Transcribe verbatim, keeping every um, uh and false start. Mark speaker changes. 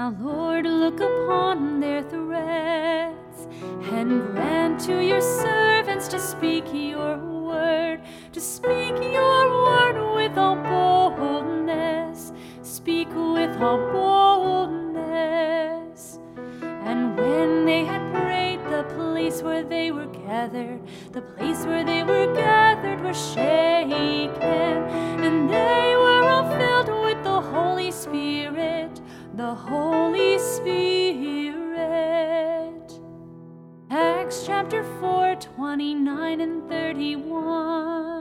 Speaker 1: Now, Lord, look upon their threats, and grant to your servants to speak your word, to speak your word with all boldness, speak with all boldness. And when they had prayed, the place where they were gathered, the place where they were gathered was shaken, and they were all filled with the Holy Spirit, the Holy Spirit. Acts chapter four, twenty-nine and thirty-one.